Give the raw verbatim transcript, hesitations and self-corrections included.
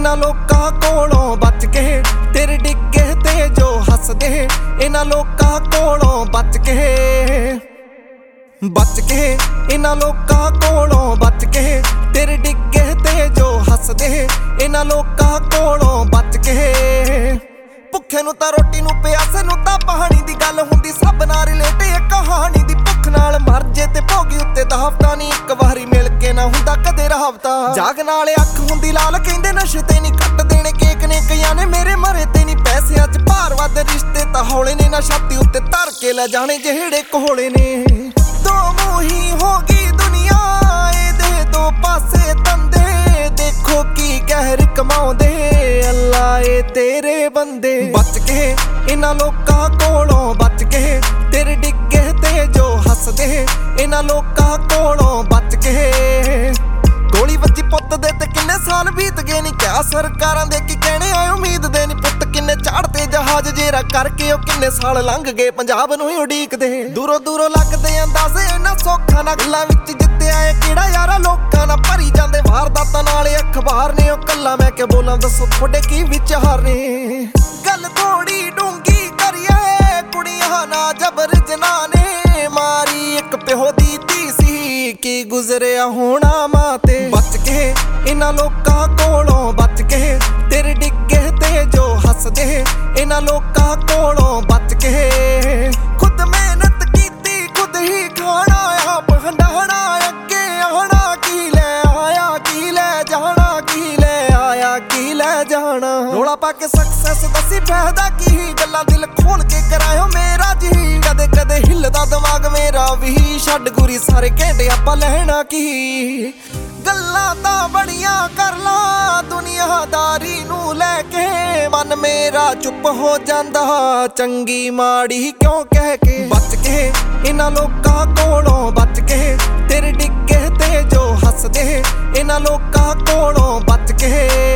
इन्हां लोकां कोलों बच के, तेरे डिगे ते जो हसदे इन्हां लोकां कोलों बच के, बच के इन्हां लोकां कोलों बच के, तेरे डिगे ते जो हसदे इन्हां लोकां कोलों बच के। भुखे नूं तां रोटी नूं प्यासे नूं तां पानी दी गल हुंदी, सब नाल रिलेट ए कहानी दी। भुख नाल मर जे ते भोगी उत्ते दावता नी, इक वारी मिल के ना हुंदा कदे रावता। जाग नाल अख हुंदी लाल, कहंदे नशे ते नी कट देने केक ने कईयां ने, मेरे मरे ते नी पैसिआं च भार वध, रिश्ते तां हौले ने ना छाती उत्ते धर के लै जाने जेहड़े कोहले ने। दो मूही हो गई दुनिया इहदे दो पासे धंधे, देखो की कहर कमाउंदे अल्लाह ए तेरे बंदे। बच के इन्हां लोकां कोलों बच के, तेरे डिगे ते जो हसदे इन्हां लोकां कोलों बच के। गोली वज्जी पुत्त दे ते किन्ने साल बीत गए नी, क्या सरकारां दे की कहने आए उम्मीद दे नी। पुत्त किन्ने चाड़ते जहाज जेरा करके ओ किन्ने साल लंघ गए पंजाब नूं ही उडीकदे। दूरों दूरों लगदे अंदाजे इन्हां सौखां नाल, गल्लां विच जित्तिआ ए किहड़ा यारा लोकां नाल भरी जांदे वारदातां नाल अखबार ने। ओ कल्ला मैं क्या बोलां दस्सो तुहाडे की विचार ने। गल थोड़ी डूंगी करिए कुड़ियां ना जबर जनाने मारी, एक प्यो दी धी सी की गुजरिया होना मां ते। बच के इन्हां लोकां कोलों बच के, तेरे डिगे ते जो हसदे इन्हां लोकां कोलों बच के। खुद मेहनत कीती खुद ही खाना, आप हंडाना अगे आना, की लै आया की लै जाना, की लै आया की लै जाना। रोला पा के सक्सेस दसी फायदा की, गल्लां दिल खोल के करायो मेरा जी। कदे कदे हिलदा दिमाग मेरा भी, छड्ड गुरी सारे घंटे आपां लैना की। गल्लां तां बड़ियां कर ला दुनियादारी नूं लैके, मन मेरा चुप हो जांदा चंगी माड़ी क्यों कह के। बच के इन्हां लोकां कोलों बच के, तेरे डिगे ते जो हसदे इन्हां लोकां कोलों बच के।